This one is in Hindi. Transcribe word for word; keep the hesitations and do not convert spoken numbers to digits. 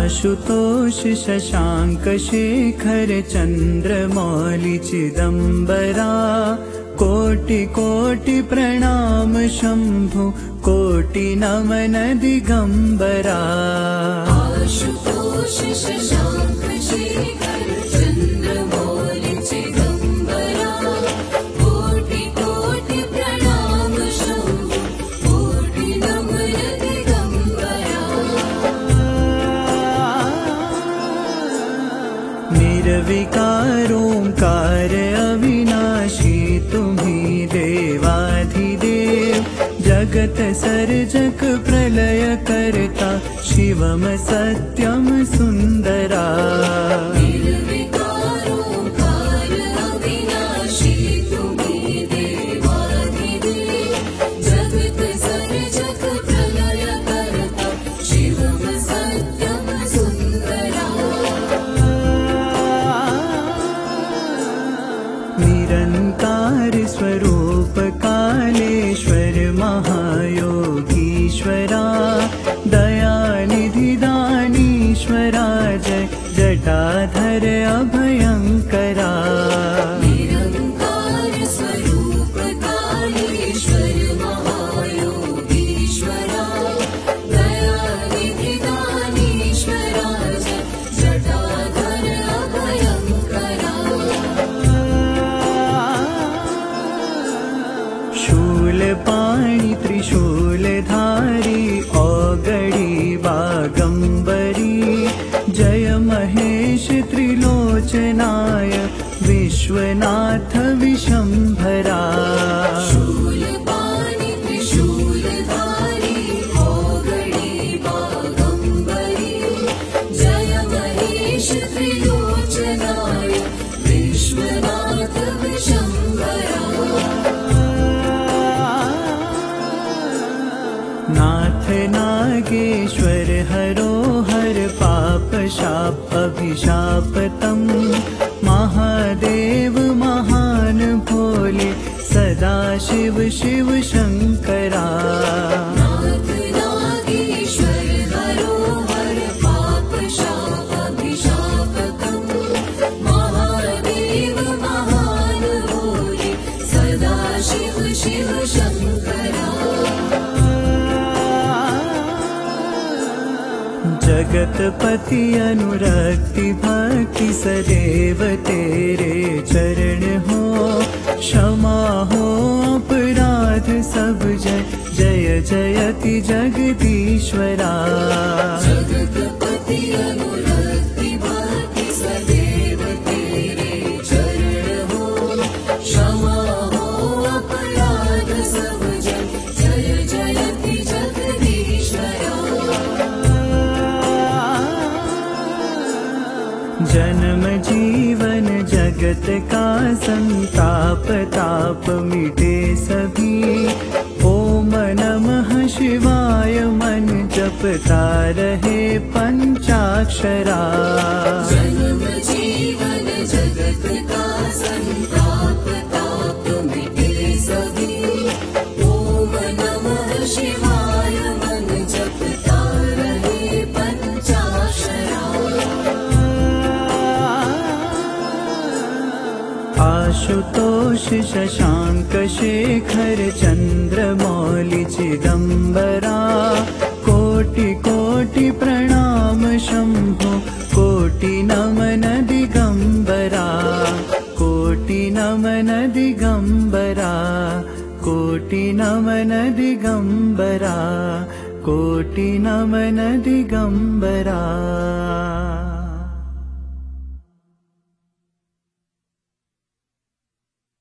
आशुतोष शशांक शेखर चंद्रमौलि चिदंबरा कोटि कोटि प्रणाम शंभु कोटि नमन दिगंबरा। आशुतोष शशांक शेखर चंद्रमौलि चिदंबरा कोटि कोटि प्रणाम शंभु कोटि नमन दिगंबरा। निर्विकारोंकार अविनाशी तुम्ही देवाधिदेव जगत सर्जक प्रलय करता शिवम सत्यम सुंदरा। निर्विकारोंकार अविनाशी तुम्ही देवाधिदेव जगत सर्जक प्रलय करता शिवम सत्यम सुंदरा। निरंकार स्वरूप कालेश्वर महायोगीश्वरा दयानिधि दानीश्वरा जय जटाधर अभयंकरा। निरंकार स्वरूप कालेश्वर महायोगीश्वरा दयानिधि दानीश्वरा जय जटाधर अभयंकरा। शूलपाणि त्रिशूलधारी औगडी बागंबरी जय महेश त्रिलोचनाय विश्वनाथ विशंभरा। शूलपाणि त्रिशूलधारी औगडी बागंबरी जय महेश त्रिलोचनाय विश्वनाथ विशंभरा। नाथ नागेश्वर हरो हर पाप शाप अभिशापतम महादेव महान भोले सदा शिव शिव शंकरा। नाथ नागेश्वर हरो हर पाप शाप अभिशापतम महादेव महान भोले सदा शिव शिव शंकरा। जगतपति अनुरक्ति भक्ति सदैव तेरे चरण हो क्षमा हो अपराध सब जय जय जयति जगदीश्वरा। जगतपति अनुरक्ति भक्ति सदैव तेरे चरण हो क्षमा हो अपराध सब जय जय जयति जगदीश्वरा। जन्म जीवन जगत का संताप ताप मिटे सभी ओम नमः शिवाय मन जपता रहे पंचाक्षरा। जन्म जीवन जगत का संताप ताप मिटे सभी ओम नमः शिवाय मन जपता रहे पंचाक्षरा। आशुतोष शशांक शेखर चंद्रमौलि चिदंबरा कोटि कोटि प्रणाम शंभु कोटि नमन दिगंबरा। कोटि नमन दिगंबरा कोटि नमन दिगंबरा कोटि नमन दिगंबरा।